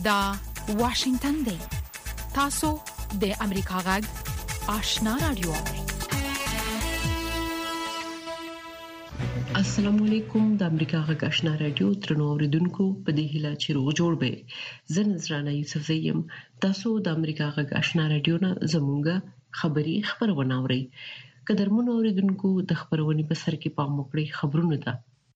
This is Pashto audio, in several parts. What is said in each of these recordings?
دا واشنگتن دی. تاسو د امریکا غږ آشنا رادیو. السلام علیکم. د امریکا غږ آشنا رادیو ترنو اوریدونکو په دې هیله چې روغ جوړ به. زه نذرانه یوسف زیم. تاسو د امریکا غږ آشنا رادیو نه زموږه خبری خبرونه اورئ. قدرمن اوریدونکو د خبرونې په سر کې پام وکړئ. خبرونه ده.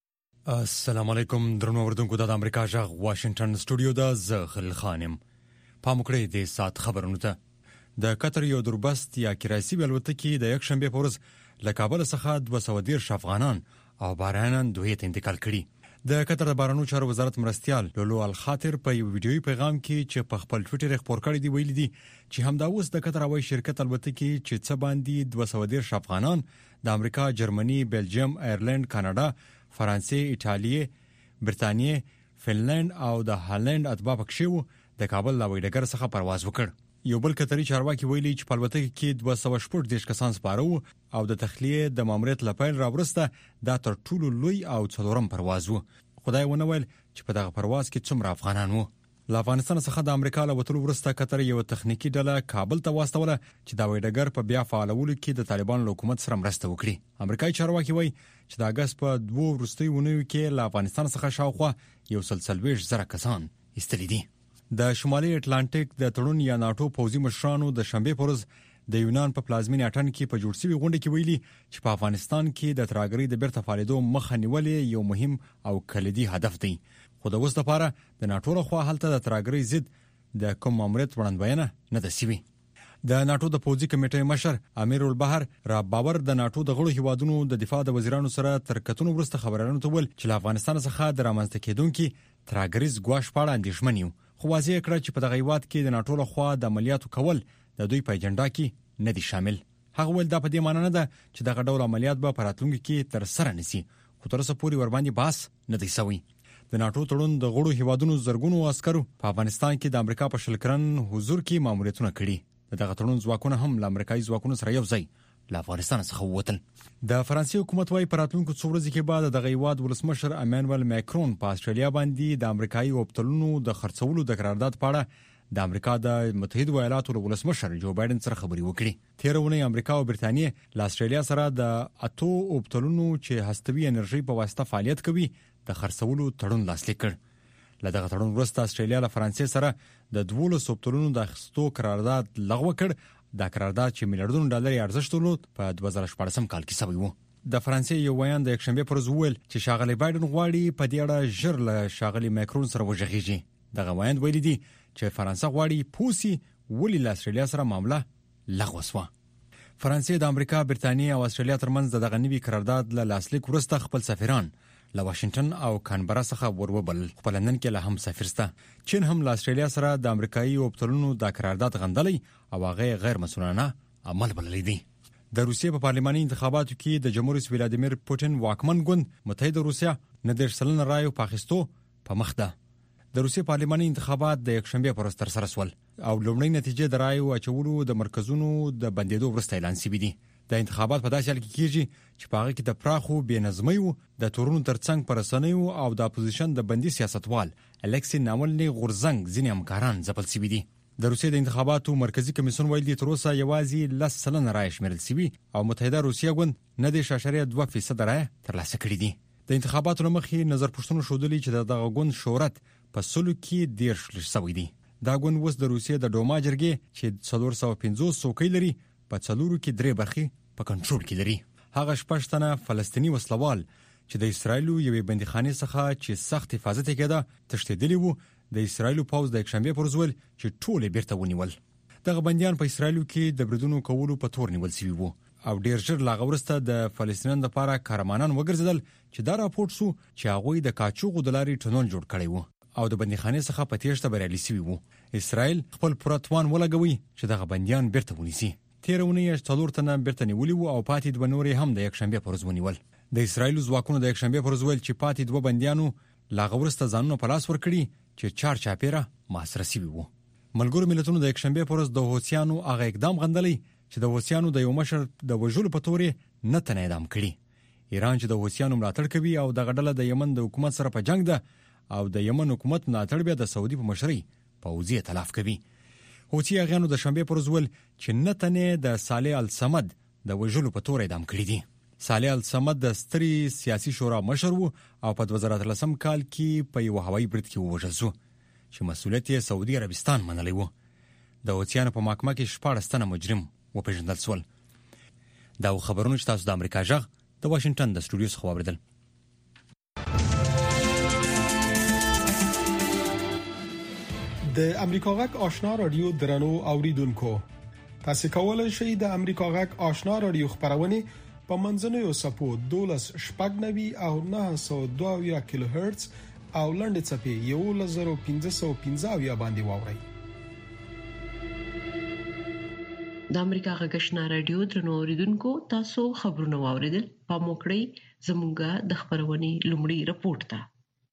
السلام علیکم درنو اوریدونکو. د امریکا غږ واشنگټن سټوډیو د زغل خانم. پام وکړئ د سات خبرونه ده. د قطر یو دربست یا کراسي الوتکې د یک شنبه په ورځ له کابل څخه 213 افغانان او بارانان دوی ته انتقال کړي. د قطر د بارانو چارو وزارت مرستيال لولو الخاطر په یو ویډیوي پیغام کې چې په خپل ټوئیټر خبر کړی دی ویلي دي چې همدا اوس د قطر هوایي شرکت الوتکې چې څه باندې 213 افغانان د امریکا، جرمني، بلجیم، ایرلند، کاناډا، فرانسې، ایټالیا، برتانیې، فنلند او د هالند اتباع پکښې وو د کابل هوایي ډګر څخه پرواز وکړ. یو بل قطري چارواکي ویلي چې په الوتکه کې 214 کسان سپاره وو او د تخلیه د ماموریت لپاره راورسته دا تر ټولو لوی او څلورم پرواز وو. خدای ونه ویل چې په دغه پرواز کې څومره افغانان وو. له افغانستان څخه د امریکا له وټول ورسته قطر یو تخنیکی ډله کابل ته واستوله چې دا وایډګر په بیا فعالولو کې د طالبان حکومت سره مرسته وکړي. امریکایي چارواکي وایي چې د اگست په 2 ورستي ونیو کې له افغانستان څخه شاوخوا 140,000 کسان ایستلي دي. د شمالي اټلانټیک د تړون یا ناتو پوځي مشرانو د شنبه په ورځ د یونان په پلازمینه اټن کې په جوړ شوی غونډه کې ویلي چې په افغانستان کې د ترهګرۍ د بیرته فعالیدو مخه نیول یو مهم او کلیدي هدف دی. خو د اوس لپاره د ناتو لخوا هلته د ترهګرۍ ضد د کوم ماموریت وړاندوینه نه ده شوې. د ناتو د پوځي کمیټې مشر امیر البحر را باور د ناتو د غړو هیوادونو د دفاع د وزیرانو سره تر کتنو وروسته خبرانو ته ول چې له افغانستان څخه د رامنځته کېدونکو ترهګریز ګواښ په اړه اندېښمن یو. خو واضح کړ چې په دغه هیواد کې د ناتو لخوا د عملیاتو کول د دوی په اجنډا کې نه دي شامل. هغه ول دا په دې معنی نه ده چې دغه ډول عملیات به په راتلونکي کې تر سره نشي، خو تر اوسه پورې ور باندې باس نه دی شوی. د ناتو تړون د غړو هیوادونو زرګونو عسکرو په افغانستان کې د امریکا په شلکرن حضور کې ماموریتونه کړي. دغه تړون ځواکونه هم له امریکایي ځواکونو سره یو ځای له افغانستان څخه ووتل. د فرانسې حکومت وايي په راتلونکو څو ورځې کې بعد دغه هیواد ولسمشر امانوئل ماکرون په استرالیا باندې د امریکایي اوبتلونو د خرڅولو د قرارداد په اړه د امریکا د متحده ایالاتو ولسمشر جو بایدن سره خبري وکړي. تیرونه امریکا او برتانیې له استرالیا سره د اتو اوبتلونو چې هستوي انرژي په واسطه فعالیت کوي د خرڅولو تړون لاسلیک کړ. له دغه تړون وروسته استرالیا له فرانسې سره د 12 اوبتلونو د اخیستو قرارداد لغوه کړ. دا قرارداد چې میلیارډونو ډالر ارزښت درلود په 2014 کال کې شوی و. د فرانسې یو ویان د یکشنبه پر ورځ ویل چې شاغلی بایدن غواړي په دې اړه ژر له شاغلی ماکرون سره وژغیږي. دغه ویان ویلي دي چې فرانسه غواړي پوسی ولې له استرالیا سره معامله لغوه شوه. فرانسې د امریکا، برتانیې او استرالیا ترمنځ دغه نوي قرارداد له لاسلیک وروسته خپل سفیران له واشنگټن او کانبرا څخه وروبل. په لندن کې له هم سفیرسته. چین هم له استرالیا سره د امریکایي اوبتلونو د قرارداد غندلې او هغه غیر مسؤلانه عمل بللی دی. د روسیې په پارلماني انتخاباتو کې د جمهور رئیس ولادیمیر پوتین واکمن ګوند متحده روسیا 90% رایو پاخستو په مخ ده. د روسیې پارلماني انتخابات د یکشنبه پر ورځ تر سره شول او لومړی نتیجه د رایو اچولو د مرکزونو د بندیدو وروسته اعلان شوی دی. د انتخابات په داسې حال کې کیږي چې په هغه کې د پراخو بېنظمۍ د تورونو ترڅنګ پر رسنیو او د اپوزیشن د بندي سیاستوال الکسی ناولني غورزنګ ځینې همکاران ځپل شوي دي. د روسیې د انتخاباتو مرکزی کمیسیون ویلي تر اوسه یوازې 10% رایې شمیرل شوي او متحده روسیه ګوند 9.2% رایې ترلاسه کړې دي. د انتخاباتو مخکې نظر پوښتنه شودلې چې دغه ګوند شهرت په سلو کې 10 شوی دی. دا ګوند اوس د روسیې د ډوما جرګې چې 450 څوکۍ لري په څلورو کې 3 برخې په کنټرول کې لري. هغه 6 تنه فلسطینی وسلوال چې د اسرایل یوې بندیخانې څخه چې سخت حفاظت کېده تښتېدلي وو د اسرایل پوځ د یکشنبه پر ورځ چې ټول بیرته ونیول. دغه بنديان په اسرایل کې د بریدونو کولو په تور نیول شوی وو او ډیر ژر لا غورسته د فلسطینیانو لپاره کارمانان وګرځیدل چې دا راپورټ شو چې هغه د کاچوغو د لارې ټنل جوړ کړی وو او د بندیخانې څخه په تیښته بریالي شوی وو. اسرایل خپل پرتوان ولګوي چې دغه بنديان بیرته ونیسي. تیرونه یې 4 تنه بیرته نیولي وو او پاتې 2 نورې هم د یکشنبه پر ورځ ونیول. د اسرایل ځواکونو د یکشنبه پر ورځ ویل چې پاتې 2 بنديانو لا غورسته ځانونه په لاس ورکړي چې 4 چاپیره محاصره شوي وو. ملګرو ملتونو د یکشنبه پر ورځ د حوثیانو هغه اقدام غندلی چې د حوثیانو د یو مشر د وژلو په تورې نه تنه اعدام کړي. ایران چې د حوثیانو ملاتړ کوي او د غډله د یمن د حکومت سره په جنگ ده او د یمن حکومت ملاتړ بیا د سعودي په مشرۍ پوځي تلاف کوي. حوثي اغیانو د شنبه پر ورځ ول چې نتنه د صالح الصمد د وژلو په تور اعدام کړی دي. صالح الصمد د ستري سیاسي شورا مشر وو او په 2013 کال کې په یو هوایي برید کې ووژل شو چې مسؤلیت یې سعودي عربستان منلی وو. د حوثیانو په محکمه کې 14 تنه مجرم وپېژندل شول. دا خبرونه چې تاسو د امریکا جغ د واشنگټن د سټوډیو څخه واوریدل. د امریکا غږ آشنا رادیو درنو اوریدونکو، تاسو کولای شئ د امریکا غږ آشنا رادیو خبرونه په منځنوي سپو 12.9 او 902 کیلو هرتز او لنډ چپی 1515 باندې واورئ. د امریکا غږ آشنا رادیو درنو اوریدونکو، تاسو خبرونه واوریدل. په موکړی زموږه د خبرونې لومړی رپورت ته.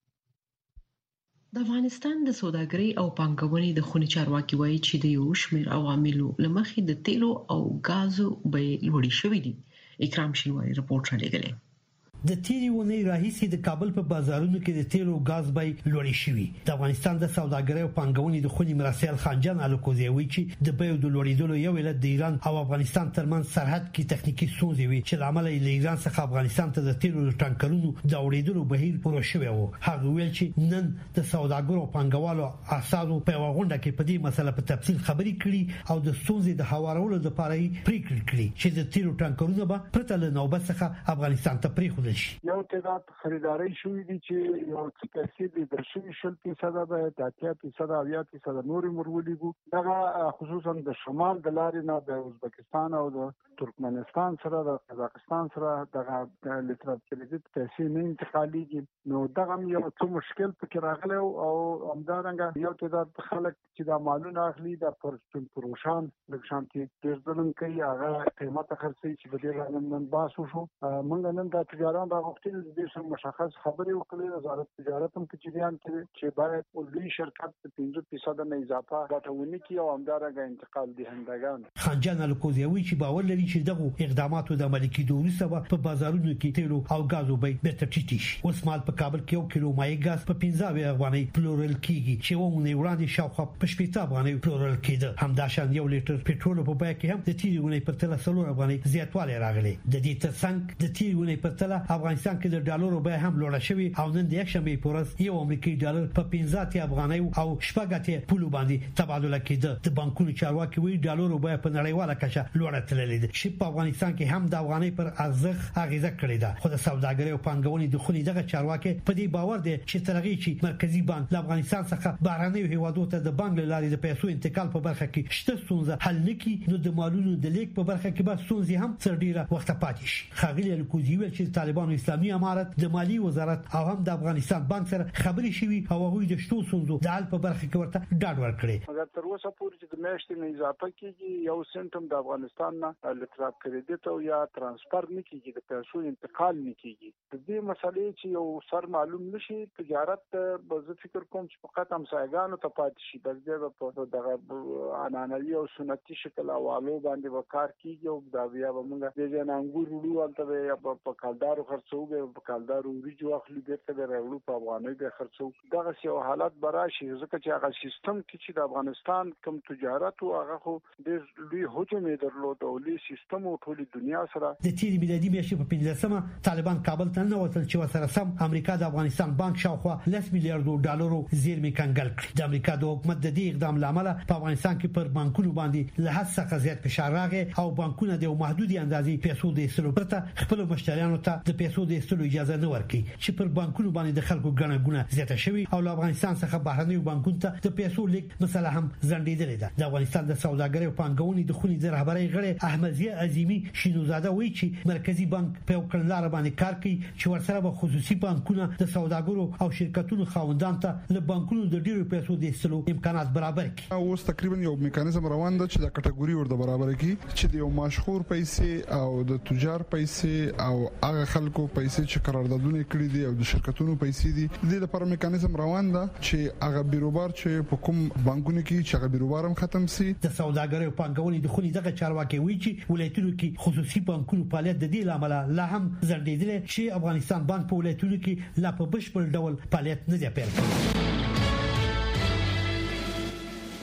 د افغانستان د سوداګرۍ او پانګونې د خونې چارواکي وایي چې د یو شمېر عواملو لمخې د تیلو او غازو بیې لوړې شوې دي. اکرام شینواری رپورټ را لګلې. د تیری ونی راهیسي د کابل په بازارونو کې د تیلو او غاز بیې لوړې شوې. د افغانستان د سوداګرۍ او پانګونې د خونې مرسل خانجان الکوزی وایي چې د بیو د لوړېدلو یو علت د ایران او افغانستان ترمنځ سرحد کې تخنیکی ستونزې وي چې لامل یې له ایران څخه افغانستان ته د تیلو ټانکرونو د اورېدلو بهیر پوره شوی و. هغه ویل چې نن د سوداګرو او پانګوالو اساسو په وغونډه کې په دې مسله په تفصیل خبرې کړي او د ستونزې د هوارولو لپاره یې پریکړه کړې چې د تیلو ټانکرونه به پرته له نوبت څخه افغانستان ته پریښودل شي. یو تعداد خریداري شوې دي چې یو څه پیسې د درشي 0% به 80% او 80% نور مرولېګو. دا خصوصا د شمال د لارې نه د ازبکستان او د ترکمنستان سره د قزاقستان سره د لیټر کریډټ پیسې نه انتقالېږي. نو دا هم یو څه مشکل پکې راغلی او همدارنګه یو تعداد خلک چې د مالونه اخلي د پروشان د شانتي ډېر کوي هغه قیمت خرڅي چې په دې باندې باسو شو. موږ نن د تجارت د وختونو د دې مشخص خبرې وکړې. وزارت تجارت هم کې جریان کوي چې باید لوی شرکت په 15% نه اضافه غټونی کوي او همدارنګه انتقال دهندگان. خانجان الکوزیوی چې باور لري چې دغه اقداماتو د عملي کېدو وروسته په بازارونو کې تیلو او غازو بیې به ټیټ شي. اوس مال په کابل کې 1 کیلو مایع غاز په 15 افغانۍ پلورل کیږي چې وونه وړاندې شاوخوا په 80 افغانۍ پلورل کېده. همداشان 1 لیټر پټرول په بیه کې هم د تیرونه په تل 3 افغانۍ زیاتوالی راغلی. د دې ترڅنګ د تیرونه په تل افغانستان کې د ډالرو بیه هم لوړه شوې او نن د یکشنبه په ورځ یو امریکایي ډالر په 15 افغانۍ او شپږ پولو باندې تبادله کېده. د بانکونو چارواکي وایي ډالرو بیه په نړیواله کچه لوړه تللې ده چې په افغانستان کې هم د افغانۍ پر ارزښت اغیزه کړې ده. خو د سوداګرۍ او پانګونې د خونې دغه چارواکي په دې باور دي چې ترغی چې مرکزی بانک له افغانستان څخه بهرنیو هیوادو ته د بانک لارې د پیسو انتقال په برخه کې شته ستونزه حل نکړي، نو د مالونو د لیک په برخه کې به ستونزې هم تر ډیره وخت پاتې شي. خاغلی الکوزی ویل چې طالبانو اسلامي امارت د مالی وزارت او هم د افغانستان بانک سره خبرې شوي او هغوی د شتو ستونزو د حل په برخه کې ورته ډاډ ورکړي. مګر تر اوسه پورې چې د میاشتې نه اضافه کیږي یو سنټم د افغانستان نه لیټر کریډټ او یا ترانسفر نه کیږي، د پیسو انتقال نه کیږي. د دې مسلې چې یو سر معلوم نشي تجارت به فکر کوم چې فقط همسایګانو ته پاتې شي، بس د دغه عنعنوي او سنتي شکل حوالو باندې وکړ کیږي او دا بیا به موږ د جنانګور وړو البته یا په کالدارو خرڅو په کالدارو ریجو اخلي بیرته د راوړو په افغانۍ به خرڅو. دغه یو حالت براشي ځکه چې هغه سیستم چې د افغانستان کوم تجارت او هغه خو د لوی هجوم درلود او لوی سیستم او ټول دنیا سره د تیری میلادي میاشتې په 15مه طالبان کابل ته نه وصل چې سره سم امریکا د افغانستان بانک شاوخوا 10 میلیارډ ډالرو زیرمې کنګل کړ. د امریکا د حکومت د دې اقدام لامل په افغانستان کې پر بانکونو باندې له حد څخه زیات فشار راغی او بانکونه د محدودي اندازې پیسو د ایستلو پرته خپل مشتریانو ته د پیسو د ایستلو اجازه نه ورکړي چې پر بانکونو باندې د خلکو ګڼه ګونه زیاته شوی او له افغانستان څخه بهرنیو بانکونو ته د پیسو لیک مسله هم ځنډېدلې ده. د افغانستان د سوداګرۍ او پانګونې د خونې د رهبرۍ غړي احمدزیه عظیمی شینوزاده وایي چې مرکزی بانک په یو کړنلاره باندې کار کوي چې ورسره به خصوصي بانکونه د سوداګرو او شرکتونو خاوندان ته له بانکونو د ډیرو پیسو د ایستلو امکانات برابر کړي. اوس تقریبا یو میکانیزم روان دی چې د کټګوري ورته برابر کړي چې د یو مشهور پیسې او د تجار پیسې او هغه خلکو پیسې چې قراردادونه کړی دي او د شرکتونو پیسې دي د لپاره میکانیزم روان دی چې هغه بیروبار چې په کوم بانکونو کې چې هغه بیروبار هم ختم سي. د سوداګرۍ او پانګونې د خونې دغه چارواکي وایي چې ولایتونو کې خصوصي بانکونو فعالیت د دې لامل لا هم ځنډېدل چې افغانستان بانک په ولایتونو کې لا په بشپړ ډول فعالیت نه دی پیل کړی.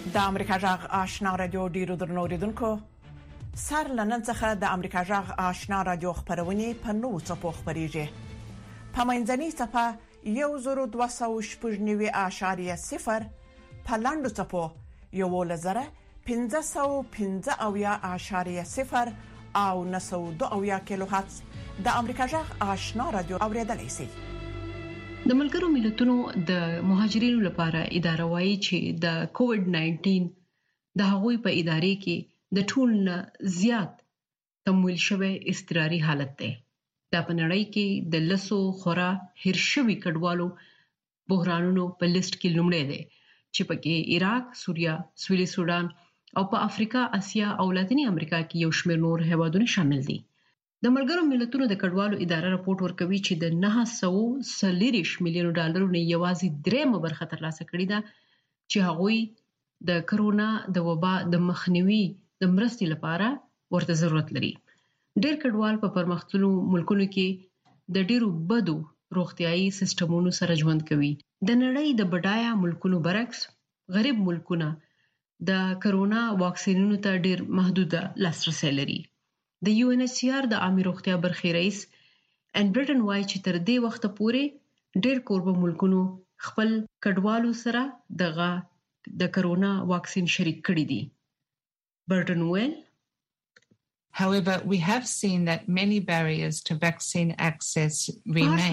د امریکا جغ آشنا رادیو ډیرو درنو اوریدونکو سر لنن څخه د امریکا جغ آشنا رادیو خبرونه په نو څپو خبريږي په منځني صفه 1290.0 په لاندو څپو 1515.0 او 902 کیلو هرتز د امریکا جغ آشنا رادیو اوریدلای شئ. د ملګرو ملتونو د مهاجرینو لپاره اداره وايي چې د کووډ 19 د هغوی په ادارې کې د ټول زیات تمویل شوی اضطراري حالت دی. دا په نړۍ کې د لسو خورا هرشوي کډوالو بحرانونو په لیست کې لومړی دی چې پکې عراق، سوریه، سویلي سودان او په افریقا، اسیا او لاتینی امریکا کې یو شمېر نور هیوادونه شامل دي. د ملګرو ملتونو د کډوالو اداره راپورټ ورکوي چې د 940 میلیون ډالرو نه یوازې 3 برخه ترلاسه کړې ده چې هغوی د کرونا د وبا د مخنیوي د مرستې لپاره ورته ضرورت لري. ډېر کډوال په پرمختللو ملکونو کې د ډېرو بدو روغتيایي سیستمونو سره ژوند کوي. د نړۍ د بډایه ملکونو برعکس غریب ملکونه د کرونا واکسینونو ته ډېر محدود لاسرسي لري. د UNHCR د عامه روغتیا برخې رئیس ان برټن وایي چې تر دې وخت پورې ډېر کوربه ملکونو خپل کډوالو سره د کرونا واکسین شریک کړی دي. برټن ویل However, we have seen that many barriers to vaccine access remain.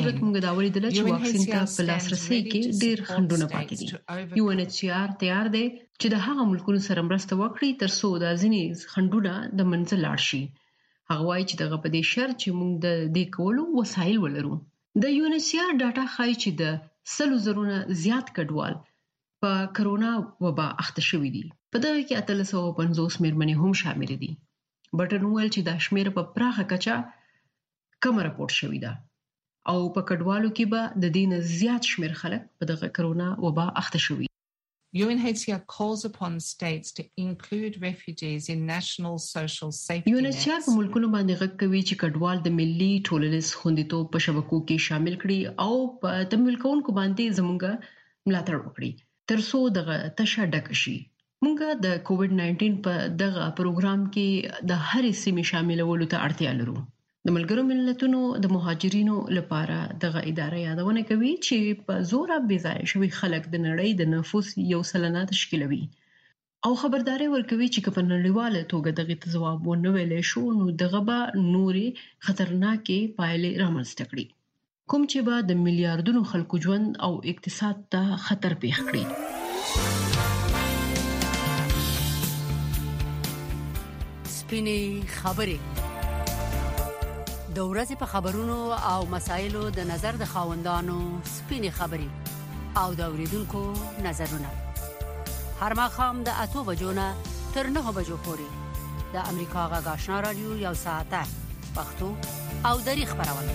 UNHCR تیار دی چې د هغه ملکونو سره مرسته وکړي تر څو د ځینې خنډونه د منځه لاړ شي. هغه وایي چې دغه په دې شرط چې موږ د دې کولو وسایل ولرو. د UNHCR ډاټا ښایي چې د 100,000 زیات کډوال په کرونا وبا اخته شوي دي. په دغه کې 350 میرمنې هم شامل دي. بټن ویل چې دا شمېر په پراخه کچه کم راپورټ شوی ده او په کډوالو کې به د دې نه زیات شمېر خلک په دغه کرونا وبا اخته شوي. UNHCR calls upon states to include refugees in national social safety nets. UNHCR په ملکونو باندې غږ کوي چې کډوال د ملي ټولنیز خوندیتوب په شبکو کې شامل کړي او په تمویل کوونکو باندې زموږ ملاتړ وکړي تر څو دغه تشه ډک شي. موږ د کووډ 19 په دغه پروګرام کې د هرې سیمې شاملولو ته اړتیا لرو. د ملګرو ملتونو د مهاجرینو لپاره دغه اداره یادونه کوي چې په زور بې ځای شوي خلک د نړۍ د نفوس 1% تشکیلوي او خبرداري ورکوي چې په نړیواله توګه دغه ځواب ونه ویل شو نو دغه به نوري خطرناکې پایلې رامنځته کړي کوم چې به د میلیارډونو خلکو ژوند او اقتصاد ته خطر پیښ کړي. سپینې خبرې د ورځې په خبرونو او مسایلو د نظر د خاوندانو سپینې خبرې او د اوریدونکو نظرونه هر ماښام د 8 بجو نه تر 9 بجو پورې د امریکا غږ آشنا رادیو یو ساعته پښتو او دری خبرونه.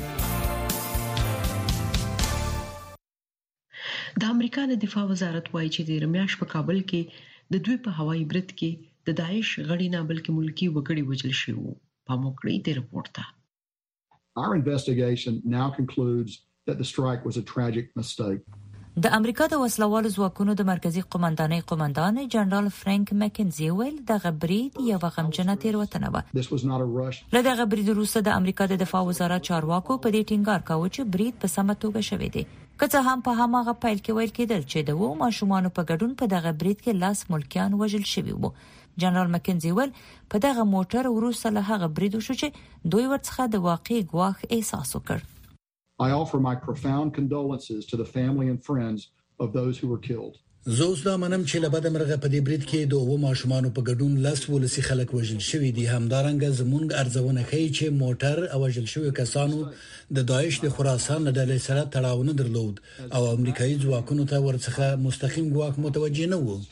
د امریکا د دفاع وزارت وایي چې د رمیاش په کابل کې د دوی په هوایي برید کې د داعش غړي نه بلکې ملکی وګړي وژل شوي. په موکړې د رپورټ ته Our investigation now concludes that the strike was a tragic mistake. د امریکا د وسلوالو ځواکونو د مرکزی قومندان جنرال فرانک مکنزي ویل د غبرید یو غمجنه تیروتنه و. له دغه برید وروسته د امریکا د دفاع وزارت چارواکو په دې ټینګار کاوه چې برید په سمه توګه شوی دی. که څه هم په هماغه پیل کې ویل کېدل چې د وو ماشومان په ګډون په دغه برید کې لاس ملکیان وژل شوي وو. جنرال مکنزي ویل په دغه موټر وروسته له هغه برید وشو چې دوی ورڅخه د واقعي ګواښ احساس وکړ. I offer my profound condolences to the family and friends of those who were killed. زه اوس دا منم چې لبد مرغه په دې برید کې دوه ماشومان په ګډون لاس ولسی خلک وژل شوی دي. همدارنګه زمونږ ارزونه کوي چې موټر او وژل شوی کسانو د داعش د خراسان ډلې سره تړاو نه درلود او امریکایي ځواکونو ته ورڅخه مستقیم ګواښ متوجه نه وو.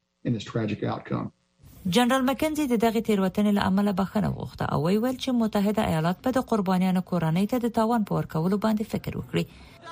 جنرال مکنزي د دغه تیروتنې له امله بخښنه وغوښته او ویل چې متحده ایالات په د قربانیانو کورنۍ ته د تاوان په ورکولو باندې فکر وکړي.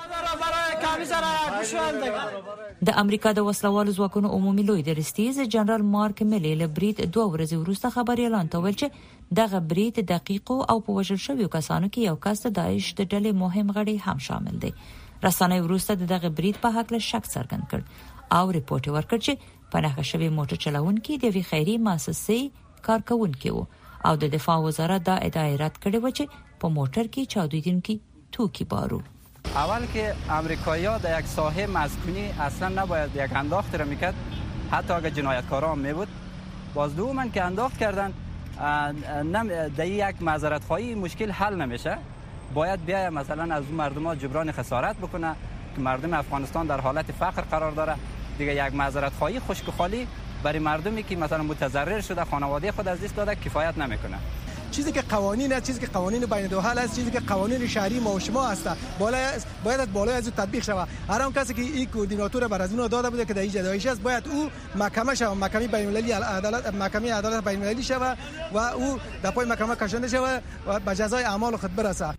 د امریکا د وسلوالو ځواکونو عمومي لوی درستیز جنرال مارک میلی له برید 2 ورځې وروسته خبري اعلان وکړ چې دغه برید دقیق او په وژل شویو کسانو کې یو کس د داعش د ډلې مهم غړي هم شامل دی. رسنۍ وروسته دغه برید په حق له شک څرګند کړ او ریپورت ورکړ چې پنهغه شوی موټر چلوونکي د وی خیري مؤسسې کارکونکي وو او د دفاع وزارت دا ادعای رد کړې و چې په موټر کې چاودیدونکي توکی بارو. اول که آمریکایی‌ها در یک ساحه مسکونی اصلا نباید یک انداخت را میکرد، حتی اگر جنایتکاران میبود. باز دوما که انداخت کردن در یک معذرت خواهی مشکل حل نمیشه. باید بیاید مثلا از اون مردم‌ها جبران خسارت بکنه که مردم افغانستان در حالت فقر قرار داره. دیگه یک معذرت خواهی خشک و خالی برای مردمی که مثلا متضرر شده خانواده خود از دست داده کفایت نمیکنه. چیزی که قوانین است، چیزی که قوانین بین الدول است، چیزی که قوانین شهری ما و شما است، باید بالای از تطبیق شود. هر اون کسی که این کوردیناتور بر از اون داده بوده که در این جدایش است باید او محکمه شود، محکمه بین المللی عدالت، محکمه عدالت بین المللی شود و او در پای محکمه کشانده شود و به جزای اعمال خود برسه.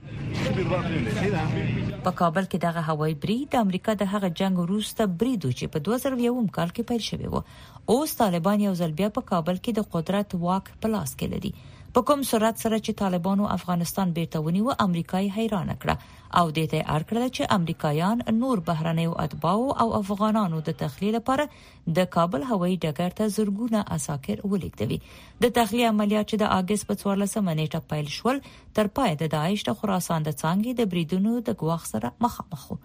په کابل کې دغه هوایي برید د امریکا د هغه جنگ وروسته برید چې په 2001 کال کې پیل شوی و. اوس طالبان یو ځل بیا په کابل کې د قدرت واک په لاس کې لري. په کوم سرعت سره چې طالبانو افغانستان بیرته ونیو امریکای حیران کړه او د دې ارکړه چې امریکایان نور بهرنیو اتباعو او افغانانو د تخلیه لپاره د کابل هوایي ډګر ته زرګونه عساکر ولیږدوي. د تخلیه عملیات چې د اگست په 14 نیټه پیل شول تر پای د داعش د خراسان د څنګه د بریدونو د ګواښ سره مخامخ وو.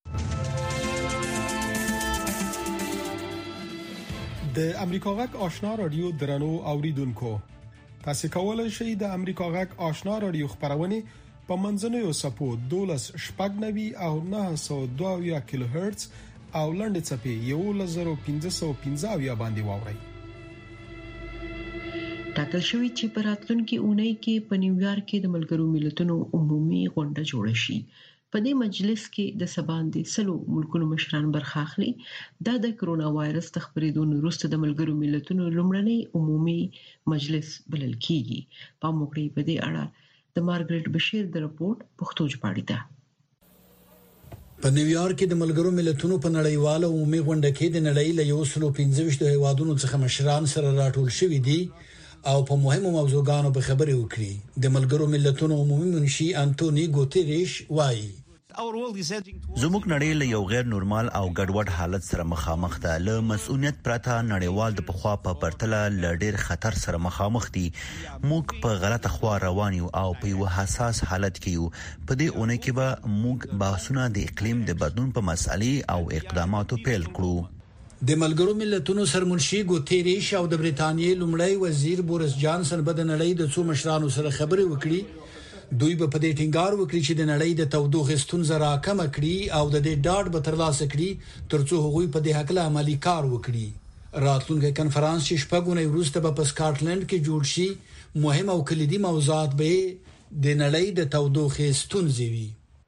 د امریکا غږ آشنا رادیو درنو اوریدونکو، تاسو کولای شئ د امریکا غږ آشنا رادیو خبرونه په منځنوي سپو 12.9 او 902 کیلو هرتز او لنډ چپی 1515 باندې واورئ. ټاکل شوی چې په راتلونکي اونۍ کې په نیویارک کې د ملګرو ملتونو عمومي غونډه جوړه شي. په دې مجلس کې د سباندې سلو ملکونو مشران برخه اخلي. د کرونا وایرس د خبرېدو وروسته د ملګرو ملتونو لومړنی عمومي مجلس بلل کیږي. په موږ په دې اړه د مارګریټ بشیر د راپورټ پښتو ژباړه ده. په نیویارک کې د ملګرو ملتونو په نړیواله عمومي غونډه کې د نړۍ له 115 هیوادونو څخه مشران سره راټول شوي دي او په مهمو موضوعاتو په خبرې وکړي. د ملګرو ملتونو عمومي منشي انټونی ګوتریش وایي زموږ نړۍ له یو غیر نورمال او ګډوډ حالت سره مخامخ ده. له مسؤلیت پرته نړیوال د پخوا په پرتله ل ډیر خطر سره مخامخ دي. موږ په غلطه خوا روان یو او په یو حساس حالت کې یو. په دې اونۍ کې به موږ بحثونه د اقلیم د بدلون په مسالې او اقداماتو پیل کړو. د ملګرو ملتونو سرمنشي ګوتریش او د بریټانیې لومړی وزیر بوریس جانسن په د نړۍ د څو مشرانو سره خبرې وکړي. دوی په دې ټینګار وکړي چې د نړۍ د تودوخې ستونزه راکمه کړي او د دې ډاډ به ترلاسه کړي ترڅو هغوی په دې حق له عملی کار وکړي. راتلونکي کنفرانس چې شپږونه وروسته په سکاټلند کې جوړ شي مهم او کلیدي موضوعات به د نړۍ د تودوخې ستونزې وي.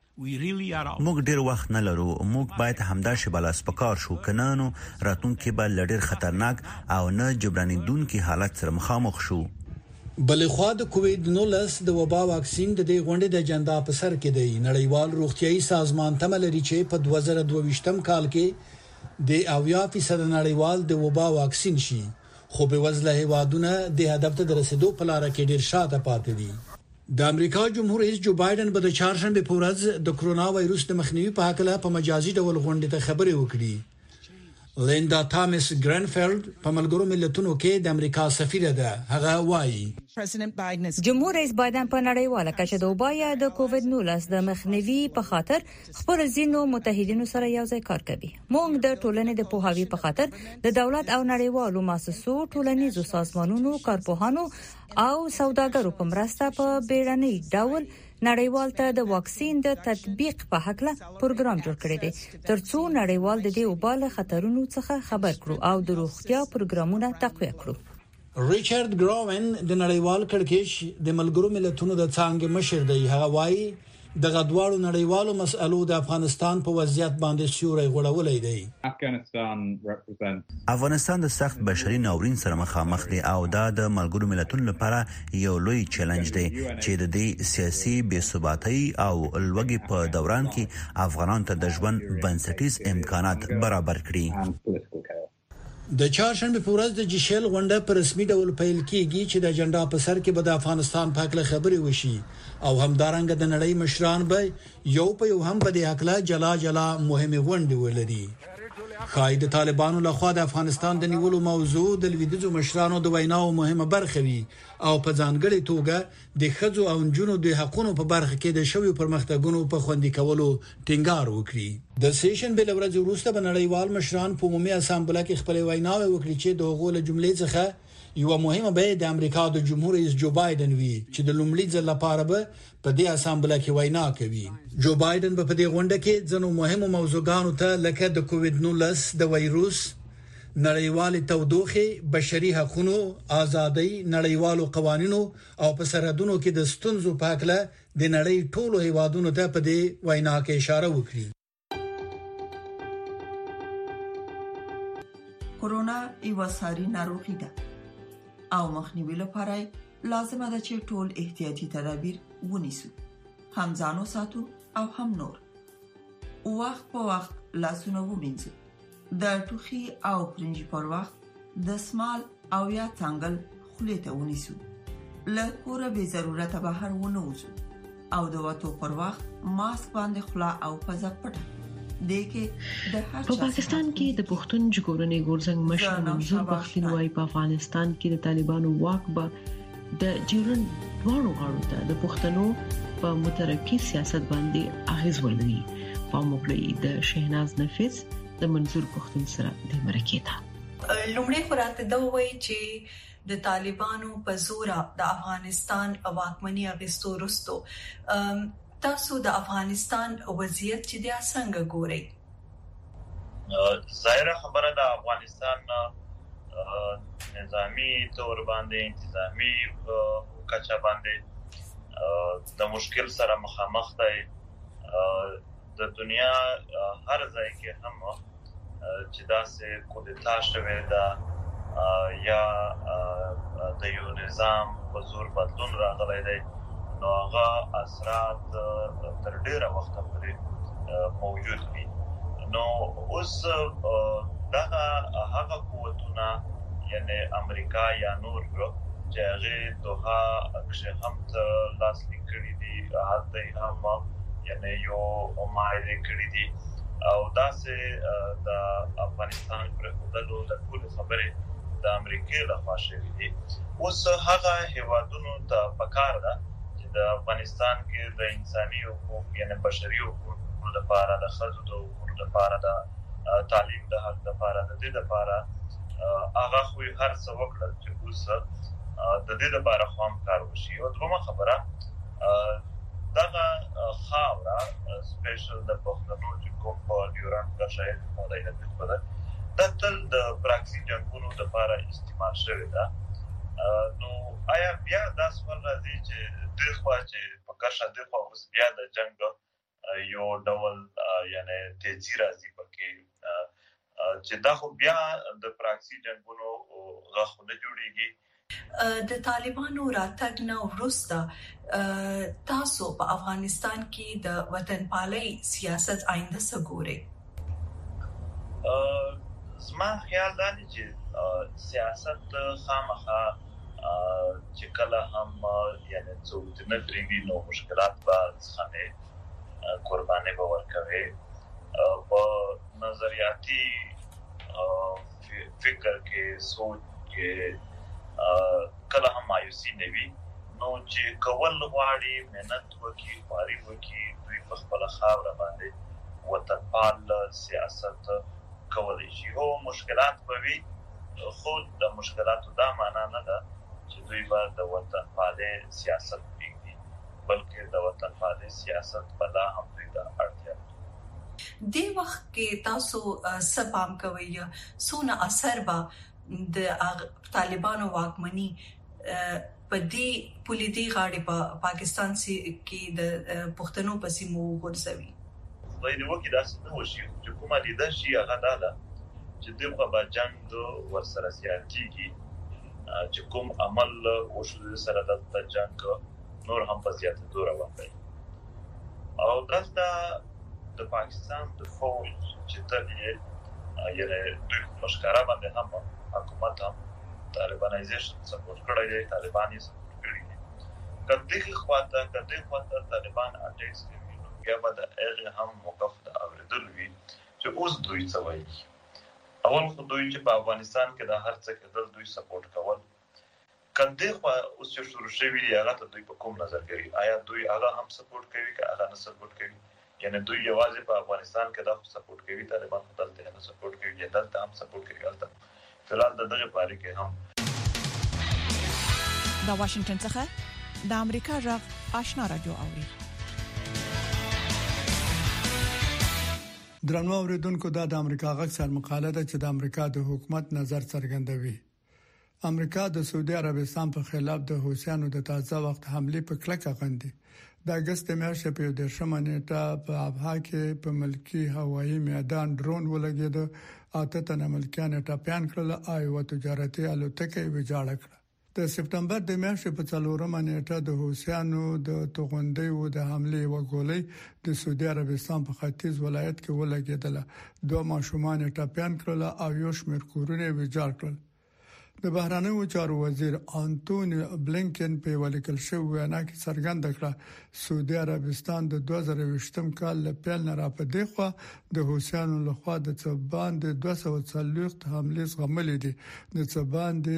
موږ ډیر وخت نه لرو. موږ باید همدا شی بلاس پکار شو کنه نو راتلونکي به لډیر خطرناک او نه جبرانیدونکي حالت سره مخامخ شو. بلخوا د کووید 19 د وبا واکسین د دې غونډې د اجنډا په سر کې دی. نړیوال روغتيایي سازمان تمل لري چې په 2022 کال کې د 80% نړیوال د وبا واکسین شي، خو به وزله هیوادونه د هدف ته رسیدو په لار کې ډیر شاته پاتې دي. د امریکا جمهور رئیس جو بایدن په چهارشنبه په ورځ د کرونا وایروس د مخنیوي په حق له په مجازي ډول غونډې ته خبرې وکړي. لیندا تامس ګرانفیلد په ملګرو ملتونو کې د امریکا سفیره ده. هغه وایي جمهور رئیس بایدن په نړیواله کچه د وبا د کووید 19 د مخنیوي په خاطر خپل ځینو متحدینو سره یو ځای کار کوي. موږ د ټولنې د پوهاوی په خاطر د دولت او نړیوالو مؤسسو، ټولنیزو سازمانونو، کارپوهانو او سوداګرو په مرسته په بیړني ډول نړیوال ته د واکسین د تطبیق په حق له پروګرام جوړ کړی دی ترڅو نړیوال د دې وبال خطرونو څخه خبر کړو او د روغتیا پروګرامونه تقویه کړو. ریچارډ ګراون د نړیوال کړکېچ د ملګرو ملتونو د څنګه مشر دی. هغه وایي د غدوالو نړیوالو مسألو د افغانستان په وضعیت باندې سیوري غوړولې دی. افغانستان د سخت بشري ناورین سره مخامخ دی او دا د ملګرو ملتونو لپاره یو لوی چیلنج دی چې د دې سیاسي بې ثباتۍ او لوږې په دوران کې افغانانو ته د ژوند بنسټیز امکانات برابر کړي. د چهارشنبه په ورځ د جیشل غونډه په رسمي ډول پیل کیږي چې د اجنډا په سر کې به د افغانستان په اړه خبرې وشي او همدارنګه د نړۍ مشران به یو په یو هم په دې حق لا جلا مهمه غونډه ولري. خای د طالبانو لخوا د افغانستان د نیولو موضوع د لویدیځو مشرانو د ویناو مهمه برخه وي او په ځانګړي توګه د خځو او نجونو د حقوقو په برخه کې د شوی پرمختګونو په خوندي کولو ټینګار وکړي. د سیشن بل ورځ وروسته بنړیوال مشران په عمومي اسامبله کې خپل ویناوي وکړي چې د غوله جملې څخه یو مهمه به د امریکا د جمهور رئیس جو بایدن وی چې د لومړي ځل لپاره به په دې اسامبله کې وینا کوي. جو بایدن په دې غونډه کې ځینو مهمو موضوعاتو ته لکه د کووډ-19 د وایروس، نړیوال تودوخه، بشري حقوقو، ازادي، نړیوالو قوانینو او په سرحدونو کې د ستونزو په اړه د نړۍ ټولو هیوادونو ته په دې وینا کې اشاره وکړي. کورونا یو ساري ناروغي ده او مخنیوي لپاره لازمه ده چې ټول احتیاطي تدابیر ونیسو، هم ځانو ساتو او هم نور. وخت په وخت لاسونه ومینځو، د ټوخي او پرنجي پر وخت دستمال او یا څنګل خولې ته ونیسو، له کوره به ضرورت بهر ونه وځو او د وټو پر وخت ماسک باندې خلا او پزه پټه. په پاکستان کې د پښتون ژغورنې غورځنګ مشر منظور پښتون وايي په افغانستان کې د طالبانو واک به د جیرن دوانو غاړو ته د پښتنو په مترقي سیاست باندې اغیز ولري. په موږ د شهناز نفیس د منظور پښتون سره د مرکې ته لومړی خراته دا وایي چې د طالبانو په زور د افغانستان واکمني اغستو رستو تاسو د افغانستان وضعیت چې د څنګه ګورئ؟ ظاهره خبره د افغانستان نظامی تور باندې انتظامی کچا باندې د مشکل سره مخامخ دی. د دنیا هر ځای کې هم چې داسې کودتا شوه دا یا د یو نظام په زور بدلون راغلی دی، نو هغه اثرات تر ډیره وخت پورې موجود دي. نو اوس دا هغه قوتونه یعنی امریکا یا نور چې هغه دوه اکشه هم ته لاس لیکلي دي، حتی هم یعنی یو مایل کړی دي او داسې د افغانستان پر خپلو د ټول خبره د امریکای له خوا شوې دي. اوس هغه هیوادونو ته پکار ده چې د افغانستان کې د انساني حقوق یعنی بشري حقوقو لپاره د خځو د حقوقو لپاره د تعلیم د حق لپاره د دې لپاره هغه خو هر څه وکړل چې اوس د دې لپاره هم کار وشي. او دومره خبره دغه خاوره سپیشل د پښتنو چې کوم په ډیورنډ کرښه مودې په ده د تل د پراکسي جنگونو لپاره استعمال شوی ده. نو آیا بیا دا سوال راځي چې دغه چې په کرښه د اوس بیا د جنگ یو ډول یعنی تیزی راځي پکې چې دا خو بیا د پراکسي جنگونو غوښنه جوړیږي. د طالبانو راتګ نه وروسته تاسو په افغانستان کې د وطن پالي سیاست آینده څه ګورئ؟ زما خیال دا دی چې سیاست خامخا چې کله هم یعنی څوک نه پریوي نو مشکلات به ځخنه قرباني به ورکوي. په نظریاتي فکر کې سوچ کې کله هم مایوسی نه وي، نو چې کول غواړي مهنت وکړي، خواري وکړي، دوی په خپل خاوره باندې وطنپال سیاست کولای شي. او مشکلات به وي، خو د مشکلاتو دا معنا نه ده چې دوی به د وطنپال سیاست کوي، بلکې د وطنپال سیاست بلا هم دوی ته اړتیا ده. دې وخت کې تاسو سپام کوي سونه اثر به د طالبانو واکمني په دې پولیدي غاړي په پاکستان کې د پښتنو په سیمو ورسوي. باید وکړي داسې نه وشي چې کومه لیدل شي هغه دا ده چې دغه به جنگ ورسره سیاسيږي، چې کوم عمل وشو سره د جنگ نور هم په زیاته تور روان دی. او دلته د پاکستان د فوج چې تل یې یعنی دوی مشکره باندې هم حکومت هم طالبانایزیشن سپورټ کړی دی، طالبان یې سپورټ کړی دی. کله خواته طالبان اټیکس کوي، بیا به د هغه هم موقف د اوریدل وی چې اوس دوی څه وایي. اول خو دوی چې په افغانستان کې د هر څه کېدل دوی سپورټ کول کله خو اوس چې شروع شوی دی هغه ته دوی په کوم نظر کوي آیا دوی هغه هم سپورټ کوي که هغه نه سپورټ کوي یعنی دوی یوازې په افغانستان کې دا سپورټ کوي طالبان خو دلته نه سپورټ کوي یا دلته هم سپورټ کوي دلته فلال دغه پاره کې هم دا واشنگټن څخه د امریکا غږ آشنا رادیو اوري درنو اوریدونکو دا د امریکا غږ سر مقاله ده چې د امریکا د حکومت نظر څرګندوي امریکا د سعودي عربستان په خلاف د حوثیانو د تازه وخت حمله په کلکه غندي د اگست میاشتې په 10 نیټه په ابها کې په ملکی هوایي میدان ډرون ولګید اته تن ملکیان ټاپیان کړل او تجارتي الوتکې ویجاړ کړه د سپتمبر د میاشتې په 4 نیټه د حوثیانو د توغندۍ و د حمله وګولې د سعودي عربستان په ختیځ ولایت کې ولګیدله دوه ماشومان ټاپیان کړل او یو شمېر کورونه ویجاړ کړل د بهرانیو چارو وزیر انټونی بلینکن په ولیکل شو وینا کې څرګنده کړه سعودي عربستان د 2020م کال له پیل نه را پدې خو د حوثیانو لخوا د څبان د 240 حمله زغملې دي د څبان د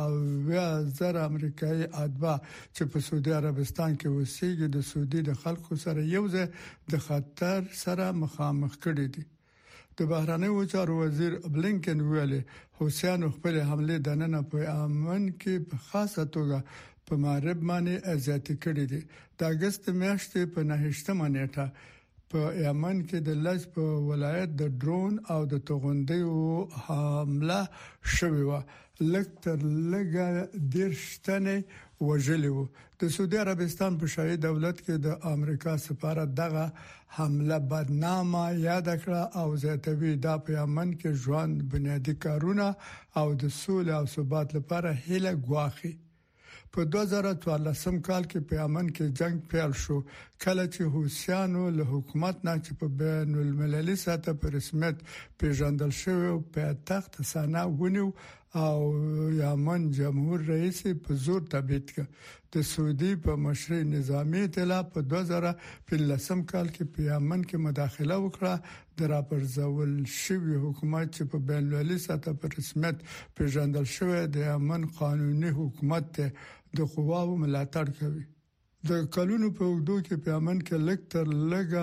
1000 امریکایي اتباع چې په سعودي عربستان کې اوسېږي د سعودي د خلکو سره یوځای د خطر سره مخامخ کړي دي د بهرانیو چارو وزیر بلینکن ویلي حوثیانو خپل حمله د نن په امن کې په خاصه توګه په مغرب باندې ازیاتي کړې دي د اگست میاشتې په 9 نیټه په یمن کې د لج په ولایت د ډرون او د توغندیو حمله شوې و لکتر لګا درشتنه وژلې و د سعودي عربستان په شاهي دولت کې د امریکا سفارت دغه حمله بدنامه یاد کړه او زیاتوي د یمن کې ژوند بنیادی کارونه او د سولې او ثبات لپاره هیله غواخي په 2014 کال کې په یمن کې جنگ پیل شو کله چې حوثیانو له حکومت نه چې په بین المللي سطح په رسمیت پیژندل شوی په تخت سنا ونیو او یمن جمهور رئیس په زور تبعید کړ د سعودي په مشرۍ نظامی ائتلاف په 2015 کال کې په یمن کې مداخله وکړه د راپرځول شوی حکومت چې په بین المللي سطح په رسمیت پیژندل شوی د یمن قانوني حکومت د قواو ملاتړ کوي د کلونو په وګړو کې په یمن کې لکتر لګا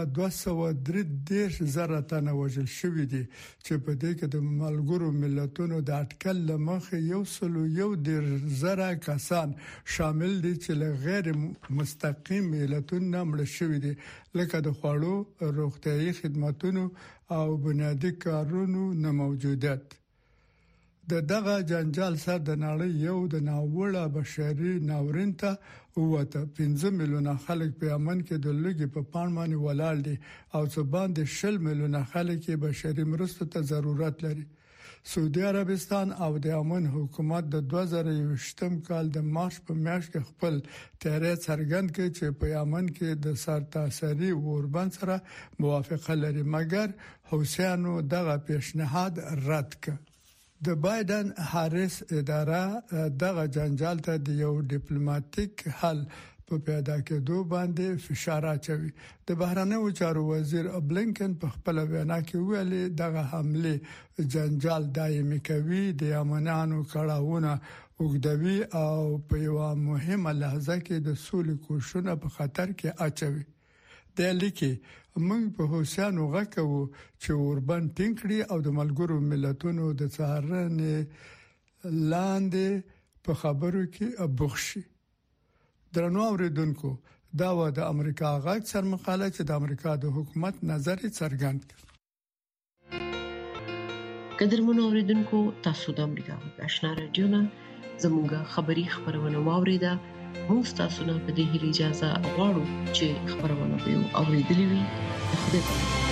230 زره تنه وژل شوې دي چې په دې کې د ملګرو ملتونو د اټکل لمخې 1.1 زره کسان شامل دي چې له غیر مستقیم ملتونو مړ شوي دي لکه د خوړو روغتيایي خدماتو او بنیادی کارونو نه موجودیت دغه جنجال سره د نړۍ یو د ناوړه بشري ناورین ته وته 15 میلیونه خلک په یمن کې د لږې په پانمانه ولاړ دي او څه باندې 10 میلیونه خلک بشري مرستو ته ضرورت لري سعودي عربستان او د یمن حکومت د 2020م کال د مارچ په میاشت کې خپل تیاری څرګند کړ چې په یمن کې د سرتاسري اوربان سره موافقه لري مګر حوثیانو دغه پیشنهاد رد کړ د بایدن هاریس اداره دغه جنجال ته د یو ډیپلوماټیک حل په پیدا کېدو باندې فشار اچوي د بهرنیو چارو وزیر بلینکن په خپل وینا کې ویلي دغه حمله جنجال دایمي کوي د یمنانو کړهونه وګدوي او په یو مهمه لحظه کې د سولې کوششونه په خطر کې اچوي د لیکي موږ په حوثیانو غکو چې اوربان ټینګړي او د ملګرو ملتونو د څارنې لاندې په خبرو کې ابخشي درنو اوریدونکو دا و د امریکا غږ سر مقاله چې د امریکا د حکومت نظر څرګند کړ قدرمنو اوریدونکو تاسو د امریکا غږ آشنا رادیو نه زموږه خبری خبرونه واوریده موږ تاسو نه په دې اجازه غواړو چې خبرونه به اوریدلې وي خدای